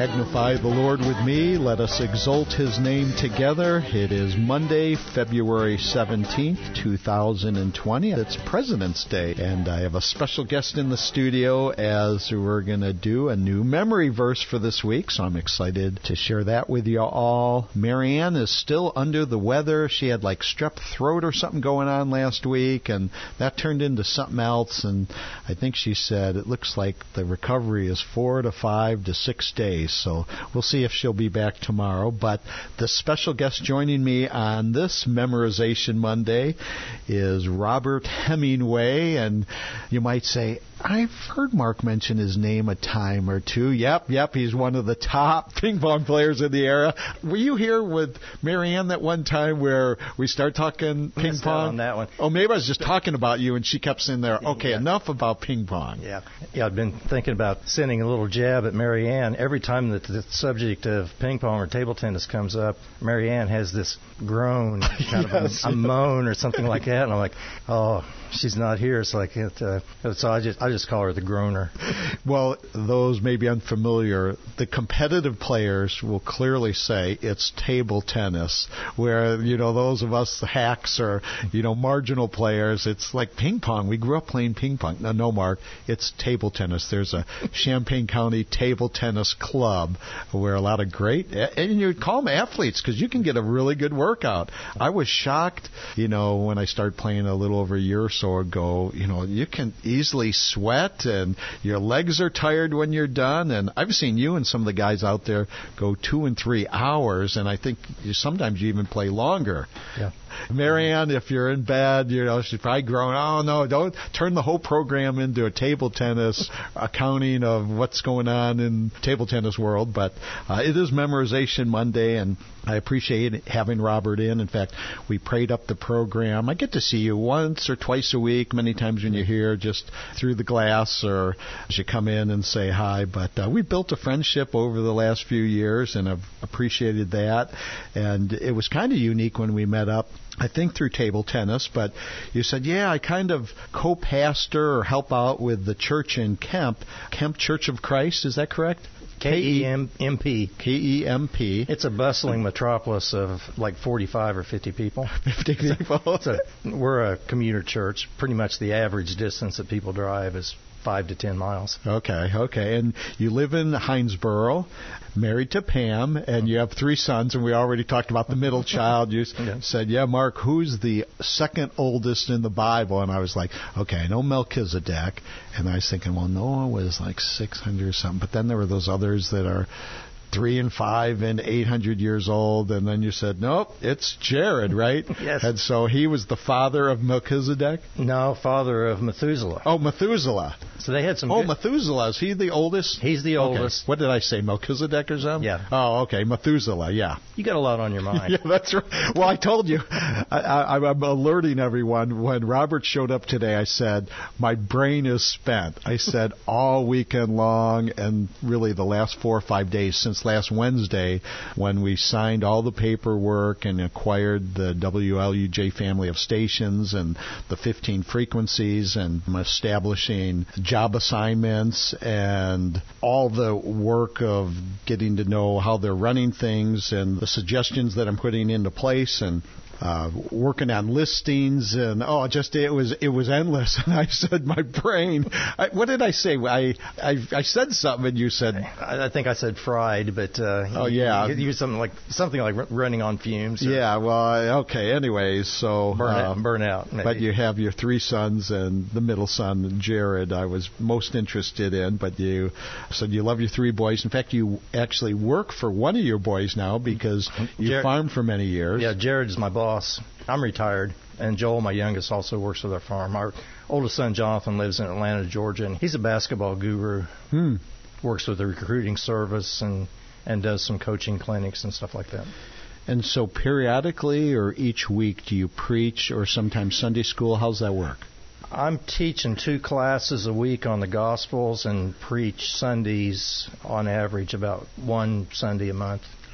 Magnify the Lord with me. Let us exalt His name together. It is Monday, February 17th, 2020. It's President's Day, and I have a special guest in the studio as we're going to do a new memory verse for this week, so I'm excited to share that with you all. Marianne is still under the weather. She had like strep throat or something going on last week, and that turned into something else, and I think she said it looks like the recovery is 4 to 5 to 6 days. So we'll see if she'll be back tomorrow. But the special guest joining me on this Memorization Monday is Robert Hemingway. And you might say, I've heard Mark mention his name a time or two. Yep, he's one of the top ping pong players in the era. Were you here with Marianne that one time where we started talking ping pong? On that one. Oh, maybe I was just talking about you, and she kept saying there, okay, enough about ping pong. Yeah, I've been thinking about sending a little jab at Marianne. Every time that the subject of ping pong or table tennis comes up, Marianne has this groan, kind of a moan or something like that, and I'm like, oh, she's not here, so I can't. So I just call her the groaner. Well, those may be unfamiliar. The competitive players will clearly say it's table tennis, where those of us hacks or marginal players, it's like ping pong. We grew up playing ping pong. No, Mark, it's table tennis. There's a Champaign County Table Tennis Club where a lot of great, and you call them athletes because you can get a really good workout. I was shocked, when I started playing a little over a year or so ago, you can easily sweat and your legs are tired when you're done. And I've seen you and some of the guys out there go 2 and 3 hours, and I think sometimes you even play longer. Yeah. Marianne, if you're in bed, she's probably groaning, oh, no, don't turn the whole program into a table tennis accounting of what's going on in table tennis world. But it is Memorization Monday, and I appreciate having Robert in. In fact, we prayed up the program. I get to see you once or twice a week, many times when you're here, just through the glass or as you come in and say hi. But we built a friendship over the last few years, and I've appreciated that. And it was kind of unique when we met up, I think through table tennis, but you said, I kind of co-pastor or help out with the church in Kemp Church of Christ. Is that correct? K-E-M-P. K-E-M-P. It's a bustling metropolis of like 45 or 50 people. 50 people. We're a commuter church. Pretty much the average distance that people drive is 5 to 10 miles. Okay. And you live in Hinesboro, married to Pam, and you have 3 sons, and we already talked about the middle child. You said, Mark, who's the second oldest in the Bible? And I was like, okay, I know Melchizedek. And I was thinking, well, Noah was like 600 or something. But then there were those others that are 3 and 5 and 800 years old, and then you said, nope, it's Jared, right? Yes. And so he was the father of Melchizedek? No, father of Methuselah. Oh, Methuselah. So they had some... Methuselah. Is he the oldest? He's the oldest. Okay. What did I say, Melchizedek or something? Yeah. Oh, okay, Methuselah, yeah. You got a lot on your mind. Yeah, that's right. Well, I told you, I'm alerting everyone. When Robert showed up today, I said, my brain is spent. I said all weekend long, and really the last 4 or 5 days since last Wednesday, when we signed all the paperwork and acquired the WLUJ family of stations and the 15 frequencies, and establishing job assignments and all the work of getting to know how they're running things and the suggestions that I'm putting into place, and working on listings, and it was endless. And I said, my brain. What did I say? I said something, and you said. I think I said fried, but you used something like running on fumes. Yeah. Well, okay. Anyways, so burnout. Maybe. But you have your 3 sons, and the middle son, Jared, I was most interested in. But you said you love your 3 boys. In fact, you actually work for one of your boys now because you farmed for many years. Yeah, Jared's my boss. I'm retired, and Joel, my youngest, also works with our farm. Our oldest son, Jonathan, lives in Atlanta, Georgia, and he's a basketball guru. Works with the recruiting service and does some coaching clinics and stuff like that. And so periodically or each week do you preach, or sometimes Sunday school? How's that work? I'm teaching 2 classes a week on the Gospels and preach Sundays on average about 1 Sunday a month.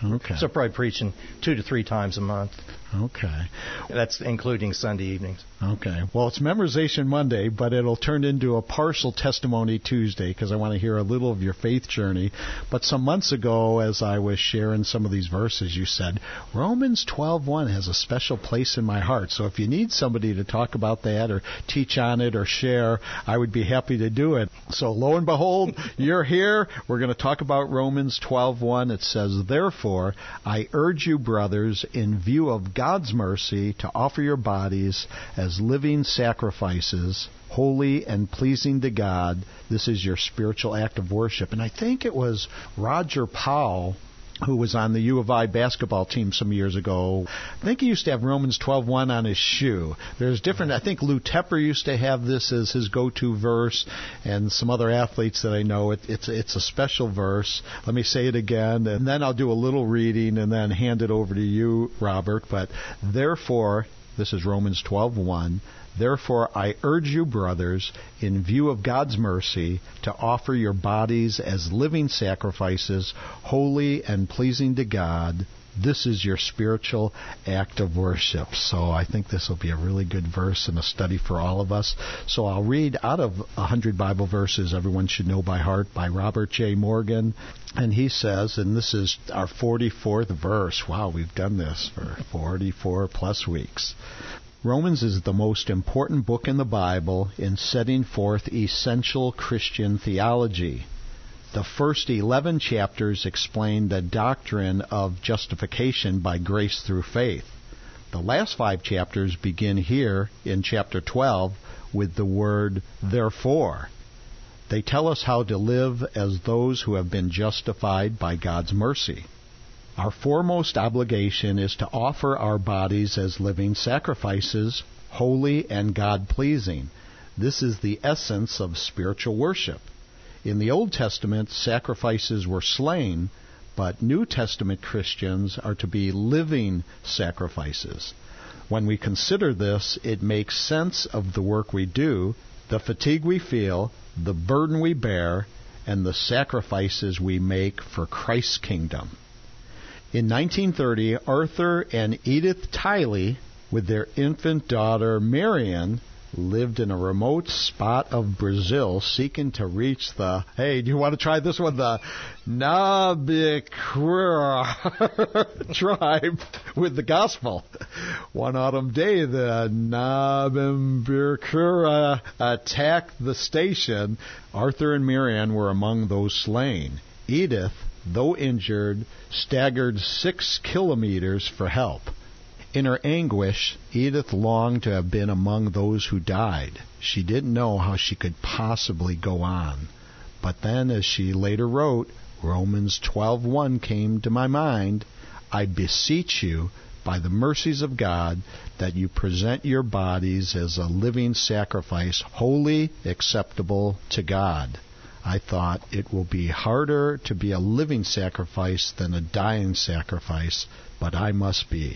Okay. So probably preaching 2 to 3 times a month. Okay. That's including Sunday evenings. Okay. Well, it's Memorization Monday, but it'll turn into a partial testimony Tuesday because I want to hear a little of your faith journey. But some months ago, as I was sharing some of these verses, you said, Romans 12:1 has a special place in my heart. So if you need somebody to talk about that or teach on it or share, I would be happy to do it. So lo and behold, you're here. We're going to talk about Romans 12:1. It says, therefore, I urge you, brothers, in view of God's mercy, to offer your bodies as living sacrifices, holy and pleasing to God. This is your spiritual act of worship. And I think it was Roger Powell, who was on the U of I basketball team some years ago. I think he used to have Romans 12:1 on his shoe. There's different, I think Lou Tepper used to have this as his go-to verse, and some other athletes that I know. It's a special verse. Let me say it again, and then I'll do a little reading and then hand it over to you, Robert. But therefore, this is Romans 12:1. Therefore, I urge you, brothers, in view of God's mercy, to offer your bodies as living sacrifices, holy and pleasing to God. This is your spiritual act of worship. So I think this will be a really good verse and a study for all of us. So I'll read out of 100 Bible verses everyone should know by heart by Robert J. Morgan. And he says, and this is our 44th verse. Wow, we've done this for 44 plus weeks. Romans is the most important book in the Bible in setting forth essential Christian theology. The first 11 chapters explain the doctrine of justification by grace through faith. The last 5 chapters begin here in chapter 12 with the word therefore. They tell us how to live as those who have been justified by God's mercy. Our foremost obligation is to offer our bodies as living sacrifices, holy and God-pleasing. This is the essence of spiritual worship. In the Old Testament, sacrifices were slain, but New Testament Christians are to be living sacrifices. When we consider this, it makes sense of the work we do, the fatigue we feel, the burden we bear, and the sacrifices we make for Christ's kingdom. In 1930, Arthur and Edith Tiley, with their infant daughter Marian, lived in a remote spot of Brazil seeking to reach the, hey, do you want to try this one? The Nabikura tribe with the gospel. One autumn day, the Nabikura attacked the station. Arthur and Marian were among those slain. Edith, though injured, staggered 6 kilometers for help. In her anguish, Edith longed to have been among those who died. She didn't know how she could possibly go on. But then, as she later wrote, Romans 12:1 came to my mind. I beseech you, by the mercies of God, that you present your bodies as a living sacrifice, holy, acceptable to God. I thought it will be harder to be a living sacrifice than a dying sacrifice, but I must be.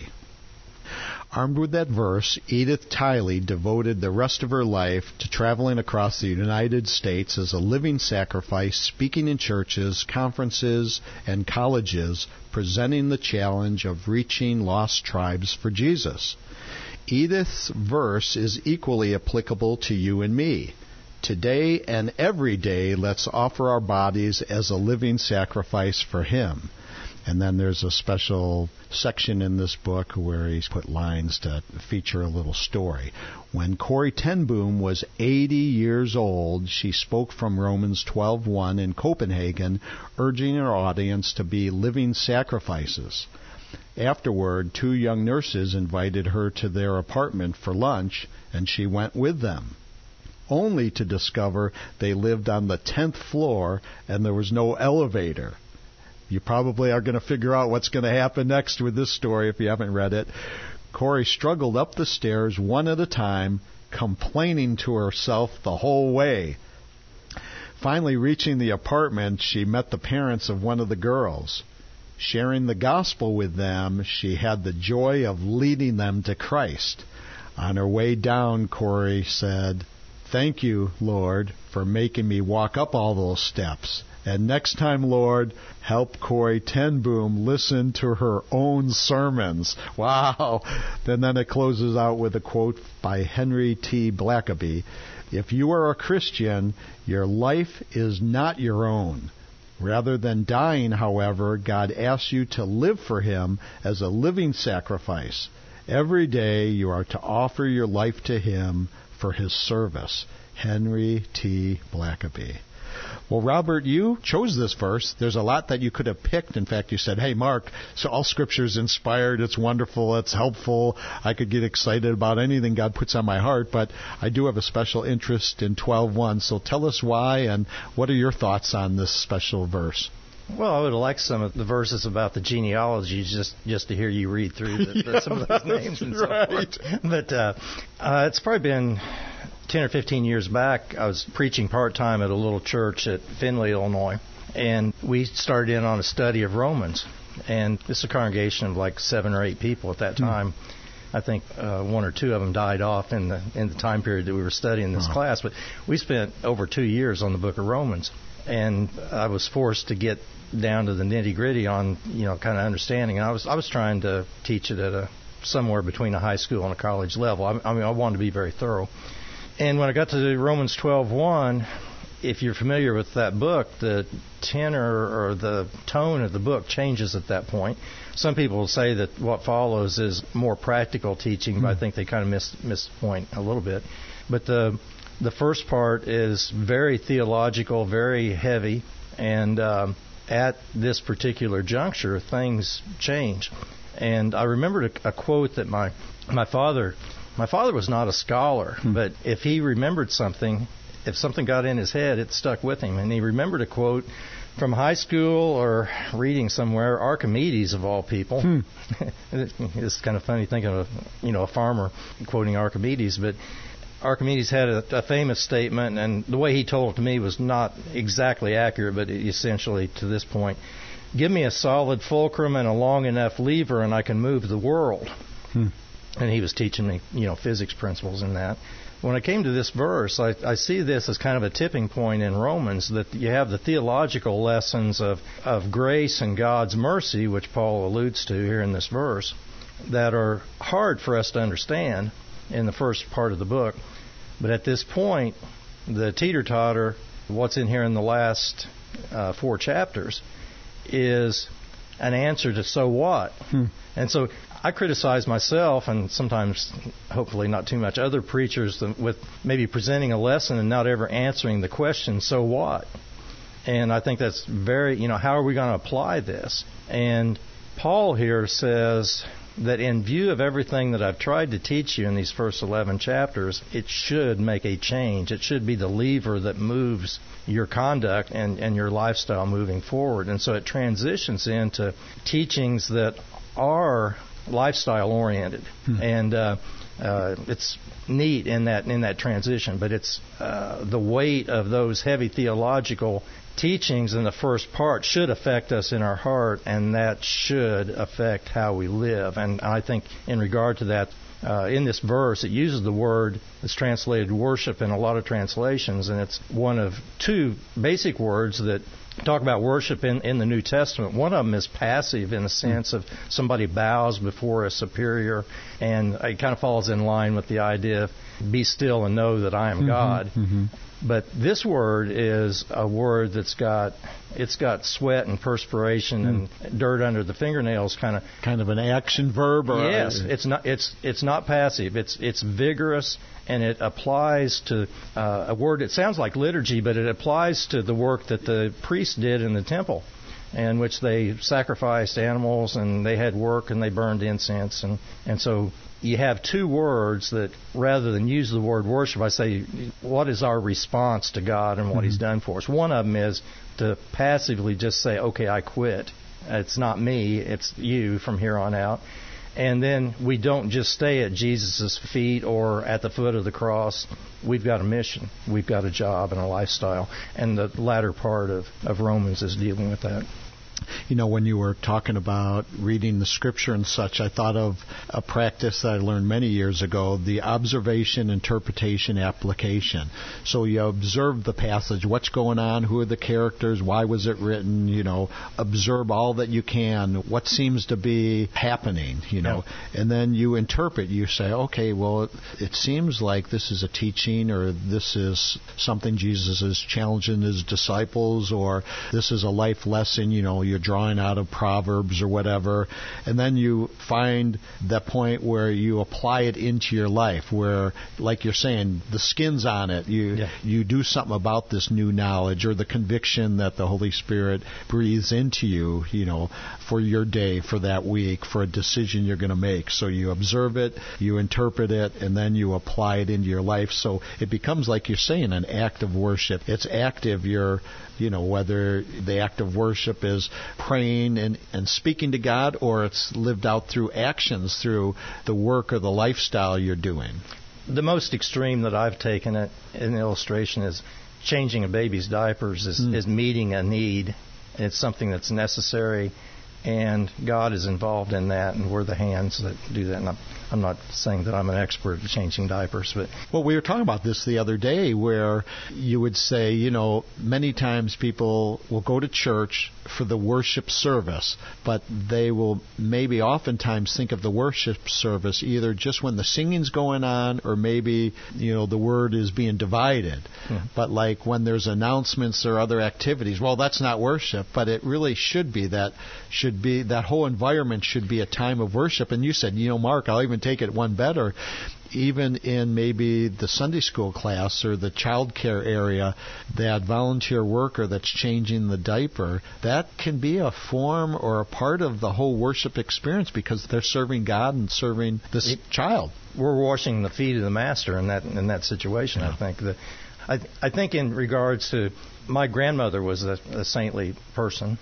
Armed with that verse, Edith Tiley devoted the rest of her life to traveling across the United States as a living sacrifice, speaking in churches, conferences, and colleges, presenting the challenge of reaching lost tribes for Jesus. Edith's verse is equally applicable to you and me. Today and every day, let's offer our bodies as a living sacrifice for Him. And then there's a special section in this book where he's put lines to feature a little story. When Corrie ten Boom was 80 years old, she spoke from Romans 12:1 in Copenhagen, urging her audience to be living sacrifices. Afterward, 2 young nurses invited her to their apartment for lunch, and she went with them, only to discover they lived on the 10th floor and there was no elevator. You probably are going to figure out what's going to happen next with this story if you haven't read it. Corrie struggled up the stairs one at a time, complaining to herself the whole way. Finally, reaching the apartment, she met the parents of one of the girls. Sharing the gospel with them, she had the joy of leading them to Christ. On her way down, Corrie said, "Thank you, Lord, for making me walk up all those steps. And next time, Lord, help Corrie ten Boom listen to her own sermons. Wow. Then it closes out with a quote by Henry T. Blackaby. If you are a Christian, your life is not your own. Rather than dying, however, God asks you to live for Him as a living sacrifice. Every day you are to offer your life to Him for His service. Henry T. Blackaby. Well, Robert, you chose this verse. There's a lot that you could have picked. In fact, you said, hey, Mark, so all Scripture is inspired. It's wonderful. It's helpful. I could get excited about anything God puts on my heart, but I do have a special interest in 12:1. So tell us why, and what are your thoughts on this special verse? Well, I would like some of the verses about the genealogies just to hear you read through some of those names and so forth. But it's probably been 10 or 15 years back. I was preaching part-time at a little church at Findlay, Illinois, and we started in on a study of Romans. And this is a congregation of like 7 or 8 people at that time. I think 1 or 2 of them died off in the time period that we were studying this class. But we spent over 2 years on the book of Romans. And I was forced to get down to the nitty-gritty on, kind of understanding. And I was trying to teach it at somewhere between a high school and a college level. I mean, I wanted to be very thorough. And when I got to Romans 12:1, if you're familiar with that book, the tenor or the tone of the book changes at that point. Some people will say that what follows is more practical teaching, but I think they kind of miss the point a little bit. But the first part is very theological, very heavy, and at this particular juncture, things change. And I remembered a quote that my father was not a scholar, but if he remembered something, if something got in his head, it stuck with him. And he remembered a quote from high school or reading somewhere, Archimedes of all people. It's kind of funny thinking of a farmer quoting Archimedes, but Archimedes had a famous statement, and the way he told it to me was not exactly accurate, but essentially to this point, give me a solid fulcrum and a long enough lever and I can move the world. And he was teaching me, physics principles in that. When I came to this verse, I see this as kind of a tipping point in Romans, that you have the theological lessons of grace and God's mercy, which Paul alludes to here in this verse, that are hard for us to understand in the first part of the book. But at this point, the teeter-totter, what's in here in the last 4 chapters, is an answer to so what. And so I criticize myself, and sometimes, hopefully not too much, other preachers with maybe presenting a lesson and not ever answering the question, so what? And I think that's very, how are we going to apply this? And Paul here says that in view of everything that I've tried to teach you in these first 11 chapters, it should make a change. It should be the lever that moves your conduct and your lifestyle moving forward. And so it transitions into teachings that are lifestyle oriented. And it's neat in that transition, but it's the weight of those heavy theological teachings in the first part should affect us in our heart, and that should affect how we live. And I think in regard to that, in this verse, it uses the word that's translated worship in a lot of translations, and it's one of 2 basic words that talk about worship in the New Testament. One of them is passive in the sense of somebody bows before a superior, and it kind of falls in line with the idea of be still and know that I am God. But this word is a word that's got sweat and perspiration and dirt under the fingernails, kind of an action verb. Or yes, it's not passive. It's vigorous, and it applies to a word. It sounds like liturgy, but it applies to the work that the priests did in the temple, in which they sacrificed animals and they had work and they burned incense, and so you have 2 words that, rather than use the word worship, I say, what is our response to God and what He's done for us? One of them is to passively just say, okay, I quit. It's not me, it's you from here on out. And then we don't just stay at Jesus' feet or at the foot of the cross. We've got a mission. We've got a job and a lifestyle. And the latter part of Romans is dealing with that. When you were talking about reading the Scripture and such, I thought of a practice that I learned many years ago, the observation, interpretation, application. So you observe the passage, what's going on, who are the characters, why was it written, observe all that you can, what seems to be happening, and then you interpret. You say, okay, well, it seems like this is a teaching, or this is something Jesus is challenging his disciples, or this is a life lesson, you're drawing out of Proverbs or whatever, and then you find that point where you apply it into your life, where, like you're saying, the skin's on it. You do something about this new knowledge or the conviction that the Holy Spirit breathes into you, for your day, for that week, for a decision you're going to make. So you observe it, you interpret it, and then you apply it into your life. So it becomes, like you're saying, an act of worship. It's active. Whether the act of worship is praying and speaking to God, or it's lived out through actions, through the work or the lifestyle you're doing. The most extreme that I've taken it in illustration is changing a baby's diapers is meeting a need. It's something that's necessary, and God is involved in that, and we're the hands that do that. And I'm not saying that I'm an expert at changing diapers, but... Well, we were talking about this the other day, where you would say, many times people will go to church for the worship service, but they will maybe oftentimes think of the worship service either just when the singing's going on, or maybe, the word is being divided. Mm-hmm. But like when there's announcements or other activities, well, that's not worship, but it really should be. That whole environment should be a time of worship. And you said, Mark, I'll even take it one better. Even in maybe the Sunday school class or the child care area, that volunteer worker that's changing the diaper, that can be a form or a part of the whole worship experience, because they're serving God and serving this child. We're washing the feet of the master in that situation. Yeah. I think in regards to, my grandmother was a saintly person,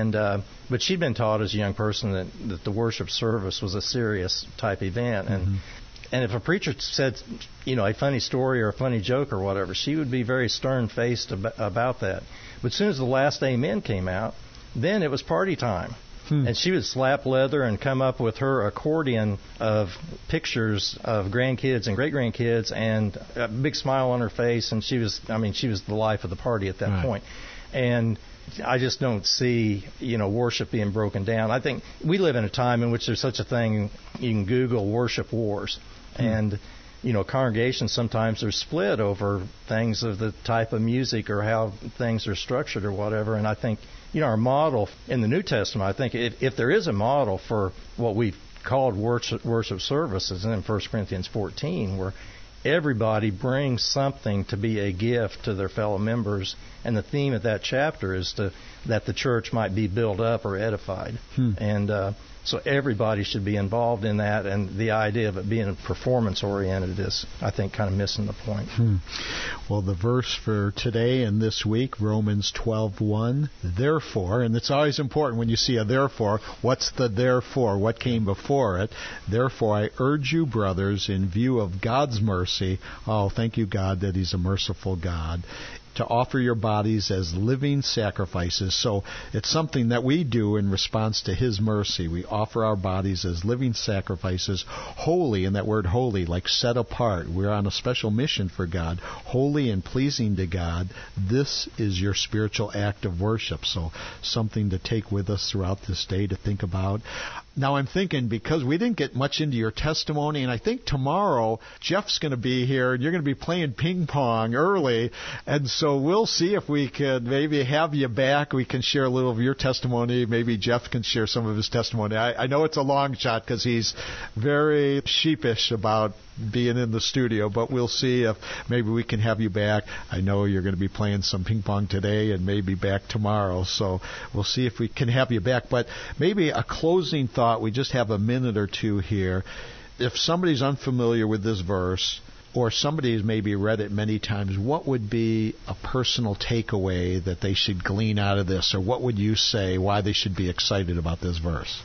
but she'd been taught as a young person that the worship service was a serious type event, and if a preacher said, a funny story or a funny joke or whatever, she would be very stern-faced about that. But as soon as the last amen came out, then it was party time. And she would slap leather and come up with her accordion of pictures of grandkids and great-grandkids, and a big smile on her face, and she was the life of the party at that point. And I just don't see, worship being broken down. I think we live in a time in which there's such a thing. You can Google worship wars. And, congregations sometimes are split over things of the type of music or how things are structured or whatever. And I think, our model in the New Testament, I think if there is a model for what we've called worship services in 1 Corinthians 14, where everybody brings something to be a gift to their fellow members, and the theme of that chapter is that the church might be built up or edified. And so everybody should be involved in that, and the idea of it being performance-oriented is, I think, kind of missing the point. Well, the verse for today and this week, Romans 12:1, therefore, and it's always important when you see a therefore, what's the therefore? What came before it? Therefore, I urge you, brothers, in view of God's mercy, thank you, God, that He's a merciful God, to offer your bodies as living sacrifices. So it's something that we do in response to His mercy. We offer our bodies as living sacrifices, holy, and that word holy, like set apart. We're on a special mission for God, holy and pleasing to God. This is your spiritual act of worship. So something to take with us throughout this day to think about. Now I'm thinking, because we didn't get much into your testimony, and I think tomorrow Jeff's going to be here, and you're going to be playing ping pong early, and so we'll see if we could maybe have you back. We can share a little of your testimony. Maybe Jeff can share some of his testimony. I know it's a long shot because he's very sheepish about being in the studio, but we'll see if maybe we can have you back. I know you're going to be playing some ping pong today and maybe back tomorrow, so we'll see if we can have you back. But maybe a closing thought. We just have a minute or two here. If somebody's unfamiliar with this verse, or somebody has maybe read it many times, what would be a personal takeaway that they should glean out of this? Or what would you say why they should be excited about this verse?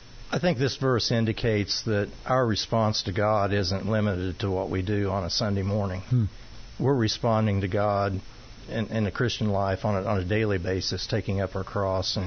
I think this verse indicates that our response to God isn't limited to what we do on a Sunday morning. We're responding to God in the Christian life on a daily basis, taking up our cross and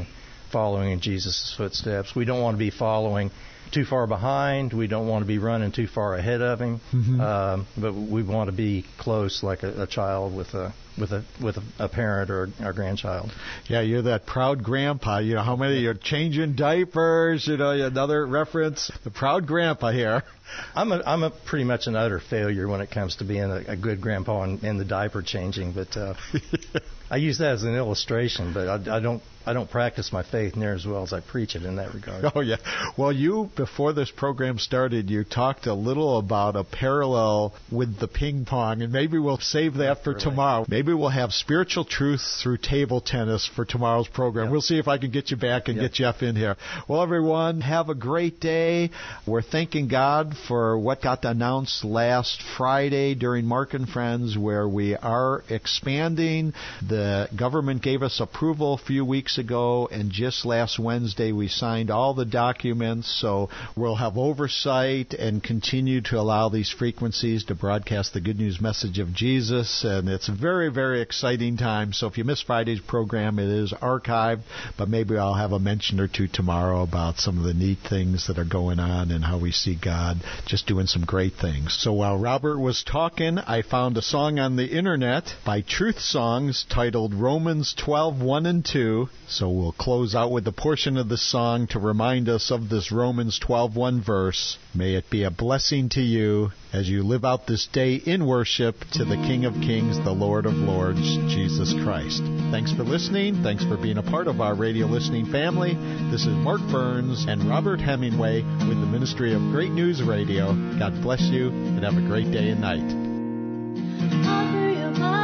following in Jesus' footsteps. We don't want to be following too far behind. We don't want to be running too far ahead of him. But we want to be close, like a child with a parent or a grandchild. Yeah, you're that proud grandpa. You know how many you're changing diapers. You know, another reference, the proud grandpa here. I'm a pretty much an utter failure when it comes to being a good grandpa and the diaper changing. But I use that as an illustration. But I don't practice my faith near as well as I preach it in that regard. Oh yeah. Well, before this program started, you talked a little about a parallel with the ping pong, and maybe we'll save that for tomorrow. Maybe we'll have spiritual truths through table tennis for tomorrow's program. Yep. We'll see if I can get you back and get Jeff in here. Well, everyone, have a great day. We're thanking God for what got announced last Friday during Mark and Friends, where we are expanding. The government gave us approval a few weeks ago, and just last Wednesday we signed all the documents, so we'll have oversight and continue to allow these frequencies to broadcast the good news message of Jesus, and it's a very, very exciting time. So if you missed Friday's program, it is archived, but maybe I'll have a mention or two tomorrow about some of the neat things that are going on and how we see God just doing some great things. So while Robert was talking, I found a song on the internet by Truth Songs titled Romans 12:1 and 2. So we'll close out with a portion of the song to remind us of this Romans 12:1 verse. May it be a blessing to you as you live out this day in worship to the King of Kings, the Lord of Lords, Jesus Christ. Thanks for listening. Thanks for being a part of our radio listening family. This is Mark Burns and Robert Hemingway with the Ministry of Great News Radio. God bless you and have a great day and night.